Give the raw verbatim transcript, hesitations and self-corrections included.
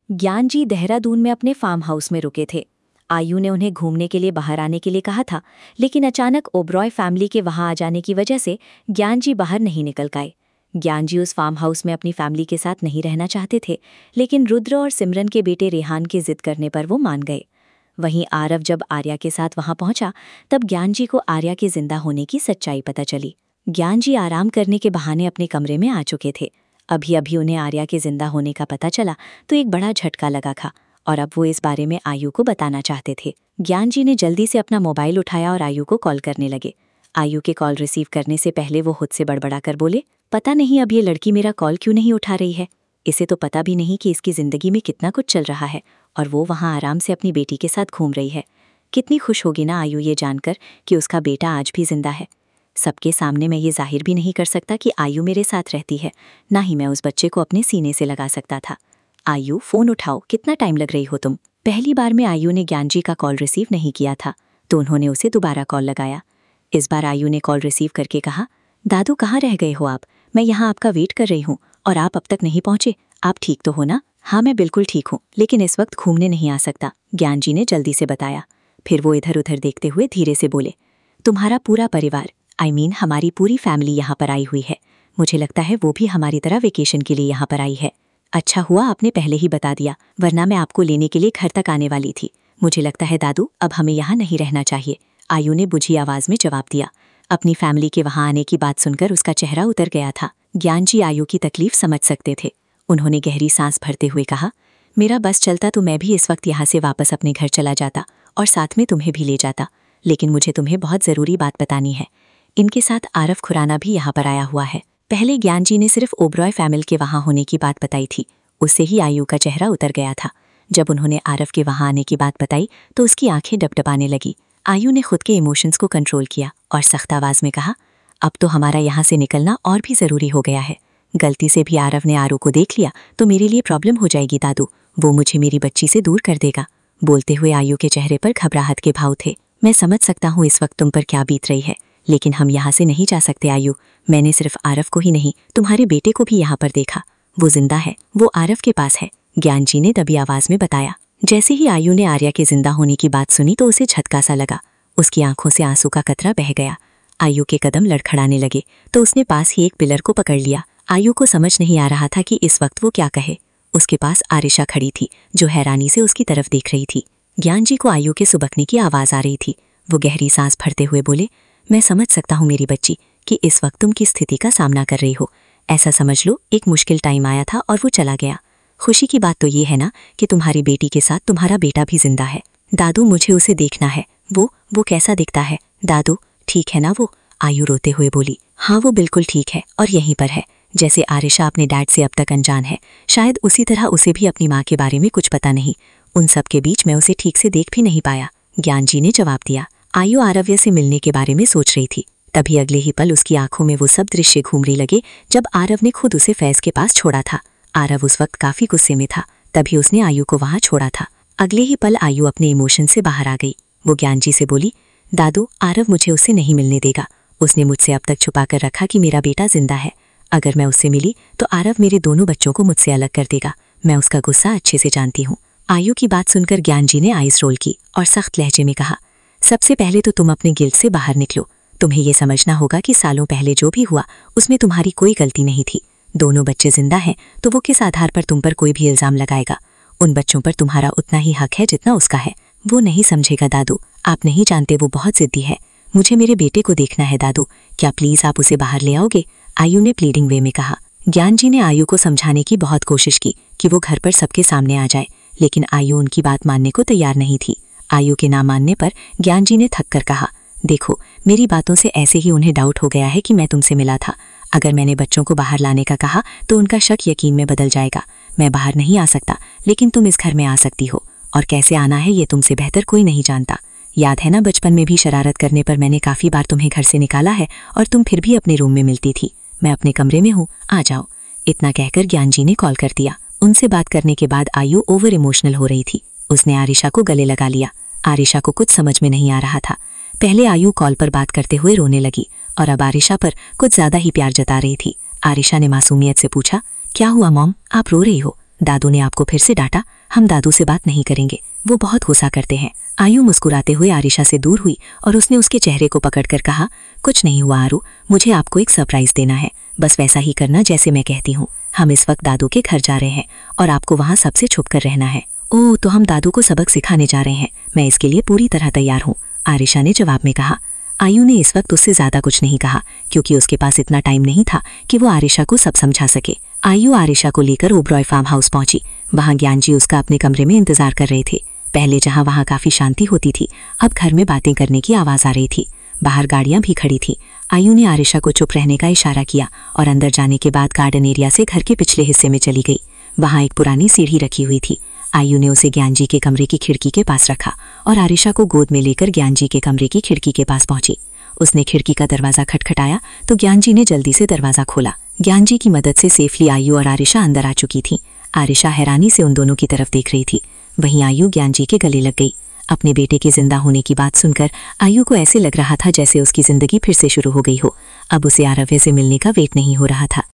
ज्ञान जी देहरादून में अपने फार्म हाउस में रुके थे। आयु ने उन्हें घूमने के लिए बाहर आने के लिए कहा था, लेकिन अचानक ओबरॉय फैमिली के वहां आ जाने की वजह से ज्ञान जी बाहर नहीं निकल पाए। ज्ञान जी उस फार्म हाउस में अपनी फैमिली के साथ नहीं रहना चाहते थे, लेकिन रुद्र और सिमरन के बेटे रेहान के जिद करने पर वो मान गए। वहीं आरव जब आर्या के साथ वहां पहुंचा, तब ज्ञान जी को आर्या के जिंदा होने की सच्चाई पता चली। ज्ञान जी आराम करने के बहाने अपने कमरे में आ चुके थे। अभी अभी उन्हें आर्या के जिंदा होने का पता चला तो एक बड़ा झटका लगा था, और अब वो इस बारे में आयु को बताना चाहते थे। ज्ञान जी ने जल्दी से अपना मोबाइल उठाया और आयु को कॉल करने लगे। आयु के कॉल रिसीव करने से पहले वो खुद से बड़बड़ा कर बोले, पता नहीं अब ये लड़की मेरा कॉल क्यों नहीं उठा रही है। इसे तो पता भी नहीं कि इसकी जिंदगी में कितना कुछ चल रहा है, और वो वहाँ आराम से अपनी बेटी के साथ घूम रही है। कितनी खुश होगी ना आयु ये जानकर कि उसका बेटा आज भी जिंदा है। सबके सामने मैं ये जाहिर भी नहीं कर सकता कि आयु मेरे साथ रहती है, ना ही मैं उस बच्चे को अपने सीने से लगा सकता था। आयु, फोन उठाओ, कितना टाइम लग रही हो तुम। पहली बार में आयु ने ज्ञान जी का कॉल रिसीव नहीं किया था, तो उन्होंने उसे दोबारा कॉल लगाया। इस बार आयु ने कॉल रिसीव करके कहा, दादू कहाँ रह गए हो आप? मैं यहाँ आपका वेट कर रही हूँ और आप अब तक नहीं पहुँचे। आप ठीक तो हो ना? हाँ मैं बिल्कुल ठीक हूँ, लेकिन इस वक्त घूमने नहीं आ सकता, ज्ञान जी ने जल्दी से बताया। फिर वो इधर उधर देखते हुए धीरे से बोले, तुम्हारा पूरा परिवार, आई मीन हमारी पूरी फैमिली यहाँ पर आई हुई है। मुझे लगता है वो भी हमारी तरह वेकेशन के लिए यहाँ पर आई है। अच्छा हुआ आपने पहले ही बता दिया, वरना मैं आपको लेने के लिए घर तक आने वाली थी। मुझे लगता है दादू अब हमें यहाँ नहीं रहना चाहिए, आयु ने बुझी आवाज में जवाब दिया। अपनी फैमिली के वहाँ आने की बात सुनकर उसका चेहरा उतर गया था। ज्ञान जी आयु की तकलीफ समझ सकते थे। उन्होंने गहरी सांस भरते हुए कहा, मेरा बस चलता तो मैं भी इस वक्त यहाँ से वापस अपने घर चला जाता और साथ में तुम्हें भी ले जाता, लेकिन मुझे तुम्हें बहुत ज़रूरी बात बतानी है। इनके साथ आरव खुराना भी यहाँ पर आया हुआ है। पहले ज्ञान जी ने सिर्फ ओबरॉय फैमिली के वहाँ होने की बात बताई थी, उससे ही आयु का चेहरा उतर गया था। जब उन्होंने आरव के वहाँ आने की बात बताई तो उसकी आंखें डबडबाने लगी। आयु ने खुद के इमोशंस को कंट्रोल किया और सख्त आवाज़ में कहा, अब तो हमारा यहाँ से निकलना और भी ज़रूरी हो गया है। गलती से भी आरव ने आरू को देख लिया तो मेरे लिए प्रॉब्लम हो जाएगी दादू, वो मुझे मेरी बच्ची से दूर कर देगा। बोलते हुए आयु के चेहरे पर घबराहट के भाव थे। मैं समझ सकता हूँ इस वक्त तुम पर क्या बीत रही है, लेकिन हम यहाँ से नहीं जा सकते आयु। मैंने सिर्फ आरव को ही नहीं, तुम्हारे बेटे को भी यहाँ पर देखा। वो जिंदा है, वो आरव के पास है, ज्ञान जी ने दबी आवाज में बताया। जैसे ही आयु ने आर्या के जिंदा होने की बात सुनी तो उसे झटका सा लगा। उसकी आंखों से आंसू का कतरा बह गया। आयु के कदम लड़खड़ाने लगे तो उसने पास ही एक पिलर को पकड़ लिया। आयु को समझ नहीं आ रहा था कि इस वक्त वो क्या कहे। उसके पास आरिशा खड़ी थी, जो हैरानी से उसकी तरफ देख रही थी। ज्ञान जी को आयु के सुबकने की आवाज़ आ रही थी। वो गहरी सांस भरते हुए बोले, मैं समझ सकता हूँ मेरी बच्ची कि इस वक्त तुम किस स्थिति का सामना कर रही हो। ऐसा समझ लो एक मुश्किल टाइम आया था और वो चला गया। खुशी की बात तो ये है ना कि तुम्हारी बेटी के साथ तुम्हारा बेटा भी जिंदा है। दादू मुझे उसे देखना है। वो वो कैसा दिखता है दादू? ठीक है ना वो? आयु रोते हुए बोली, हाँ वो बिल्कुल ठीक है और यहीं पर है। जैसे आरिशा अपने डैड से अब तक अनजान है, शायद उसी तरह उसे भी अपनी माँ के बारे में कुछ पता नहीं। उन सब के बीच मैं उसे ठीक से देख भी नहीं पाया, ज्ञान जी ने जवाब दिया। आयु आरव्य से मिलने के बारे में सोच रही थी, तभी अगले ही पल उसकी आंखों में वो सब दृश्य घूमने लगे जब आरव ने खुद उसे फैज के पास छोड़ा था। आरव उस वक्त काफी गुस्से में था, तभी उसने आयु को वहां छोड़ा था। अगले ही पल आयु अपने इमोशन से बाहर आ गई। वो ज्ञान जी से बोली, दादू आरव मुझे उससे नहीं मिलने देगा। उसने मुझसे अब तक छुपा कर रखा कि मेरा बेटा जिंदा है। अगर मैं उससे मिली तो आरव मेरे दोनों बच्चों को मुझसे अलग कर देगा। मैं उसका गुस्सा अच्छे से जानती हूँ। आयु की बात सुनकर ज्ञान जी ने आइस रोल की और सख्त लहजे में कहा, सबसे पहले तो तुम अपने गिल्ट से बाहर निकलो। तुम्हें ये समझना होगा कि सालों पहले जो भी हुआ उसमें तुम्हारी कोई गलती नहीं थी। दोनों बच्चे जिंदा हैं तो वो किस आधार पर तुम पर कोई भी इल्जाम लगाएगा? उन बच्चों पर तुम्हारा उतना ही हक है जितना उसका है। वो नहीं समझेगा दादू, आप नहीं जानते वो बहुत जिद्दी है। मुझे मेरे बेटे को देखना है दादू, क्या प्लीज आप उसे बाहर ले आओगे? आयु ने प्लीडिंग वे में कहा। ज्ञान जी ने आयु को समझाने की बहुत कोशिश की कि वो घर पर सबके सामने आ जाए, लेकिन आयु उनकी बात मानने को तैयार नहीं थी। आयु के ना मानने पर ज्ञान जी ने थक कर कहा, देखो मेरी बातों से ऐसे ही उन्हें डाउट हो गया है कि मैं तुमसे मिला था। अगर मैंने बच्चों को बाहर लाने का कहा तो उनका शक यकीन में बदल जाएगा। मैं बाहर नहीं आ सकता, लेकिन तुम इस घर में आ सकती हो, और कैसे आना है ये तुमसे बेहतर कोई नहीं जानता। याद है ना बचपन में भी शरारत करने पर मैंने काफ़ी बार तुम्हें घर से निकाला है और तुम फिर भी अपने रूम में मिलती थी। मैं अपने कमरे में हूँ, आ जाओ। इतना कहकर ज्ञान जी ने कॉल कर दिया। उनसे बात करने के बाद आयु ओवर इमोशनल हो रही थी। उसने आरिशा को गले लगा लिया। आरिशा को कुछ समझ में नहीं आ रहा था। पहले आयु कॉल पर बात करते हुए रोने लगी और अब आरिशा पर कुछ ज्यादा ही प्यार जता रही थी। आरिशा ने मासूमियत से पूछा, क्या हुआ मॉम, आप रो रही हो? दादू ने आपको फिर से डांटा? हम दादू से बात नहीं करेंगे, वो बहुत गुस्सा करते हैं। आयु मुस्कुराते हुए आरिशा से दूर हुई और उसने उसके चेहरे को पकड़कर कहा, कुछ नहीं हुआ आरू, मुझे आपको एक सरप्राइज देना है, बस वैसा ही करना जैसे मैं कहती हूँ। हम इस वक्त दादू के घर जा रहे हैं और आपको वहाँ सबसे छुप कर रहना है। ओह, तो हम दादू को सबक सिखाने जा रहे हैं, मैं इसके लिए पूरी तरह तैयार हूँ, आरिशा ने जवाब में कहा। आयु ने इस वक्त उससे ज्यादा कुछ नहीं कहा क्योंकि उसके पास इतना टाइम नहीं था कि वो आरिशा को सब समझा सके। आयु आरिशा को लेकर ओब्रॉय फार्म हाउस पहुंची। वहां ज्ञानजी उसका अपने कमरे में इंतजार कर रहे थे। पहले जहां वहां काफी शांति होती थी, अब घर में बातें करने की आवाज आ रही थी। बाहर गाड़ियां भी खड़ी थी। आयु ने आरिशा को चुप रहने का इशारा किया और अंदर जाने के बाद गार्डन एरिया से घर के पिछले हिस्से में चली गई। वहां एक पुरानी सीढ़ी रखी हुई थी। आयु ने उसे ज्ञानजी के कमरे की खिड़की के पास रखा और आरिशा को गोद में लेकर ज्ञानजी के कमरे की खिड़की के पास पहुंची। उसने खिड़की का दरवाजा खटखटाया तो ज्ञानजी ने जल्दी से दरवाजा खोला। ज्ञानजी की मदद से सेफली आयु और आरिशा अंदर आ चुकी थी। आरिशा हैरानी से उन दोनों की तरफ देख रही थी। वहीं आयु ज्ञानजी के गले लग गई। अपने बेटे के जिंदा होने की बात सुनकर आयु को ऐसे लग रहा था जैसे उसकी जिंदगी फिर से शुरू हो गई हो। अब उसे आरव्य से मिलने का वेट नहीं हो रहा था।